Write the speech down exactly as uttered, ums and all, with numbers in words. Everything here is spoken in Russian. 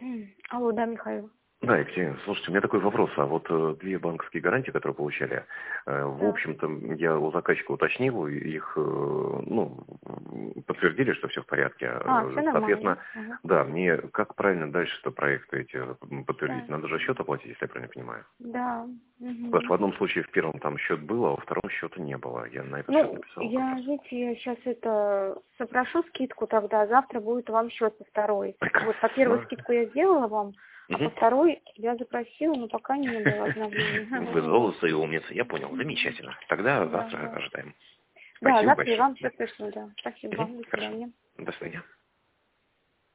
М, Алло, да, Михаил. Да, Екатерина, слушайте, у меня такой вопрос. А вот э, две банковские гарантии, которые получали, э, в Да. общем-то, я у заказчика уточнил, и их, э, ну, подтвердили, что все в порядке. А, все Э, нормально, Соответственно, да? Ага. да, мне как правильно дальше-то проекты эти м, подтвердить? Да. Надо же счет оплатить, если я правильно понимаю. Да. Потому что в Мгм. одном случае в первом там счет был, а во втором счета не было. Я на этот счет Ну, написал как я, раз. видите, я сейчас это попрошу скидку тогда, а завтра будет вам счет по второй. Вот по первой Прекрасно. скидку я сделала вам, а по Мгм. второй я запросила, но пока не было обновления. Вы Вот. золото и умница, я понял. Замечательно. Тогда Да, завтра да. ожидаем. Да, Спасибо завтра я большое. вам Да. все пришлю, да. Спасибо Мгм. вам, до Хорошо. свидания. До свидания.